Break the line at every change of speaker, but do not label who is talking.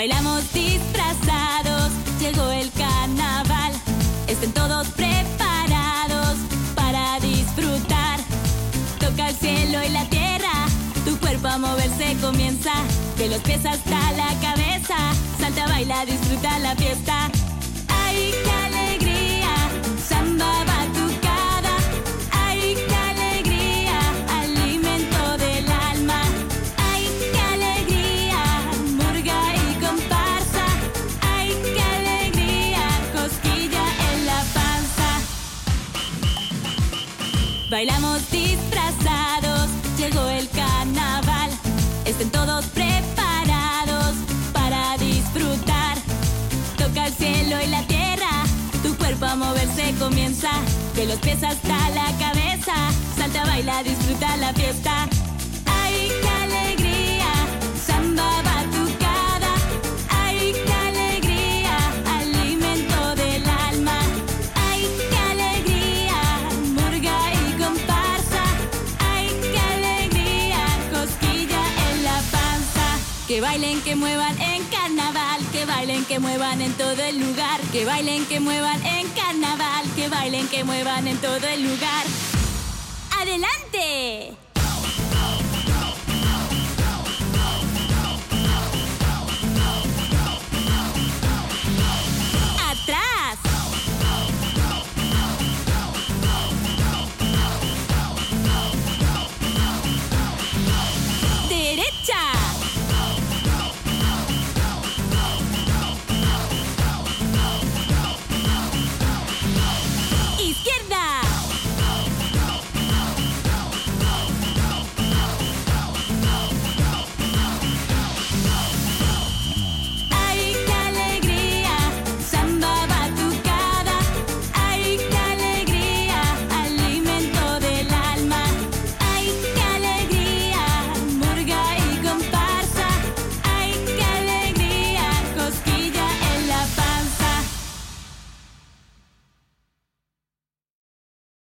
Bailamos disfrazados, llegó el carnaval. Estén todos preparados para disfrutar. Toca el cielo y la tierra, tu cuerpo a moverse comienza. De los pies hasta la cabeza, salta, baila, disfruta la fiesta. ¡Ay, qué alegría! Samba batucada. ¡Ay, qué alegría! Alimento del alma. ¡Ay, qué alegría! Murga y comparsa. ¡Ay, qué alegría! Cosquilla en la panza. Bailamos disfrazados, llegó el carnaval. Estén todos preparados para disfrutar. Toca el cielo y la tierra, tu cuerpo a moverse comienza. De los pies hasta la cabeza, salta, baila, disfruta la fiesta. ¡Ay, qué alegría! Samba batucada. ¡Ay, qué alegría! Alimento del alma. ¡Ay, qué alegría! Murga y comparsa. ¡Ay, qué alegría! Cosquilla en la panza. Que bailen, que muevan en carnaval, que bailen, que muevan en todo el lugar, que bailen, que muevan en carnaval, que bailen, que muevan en todo el lugar. ¡Adelante!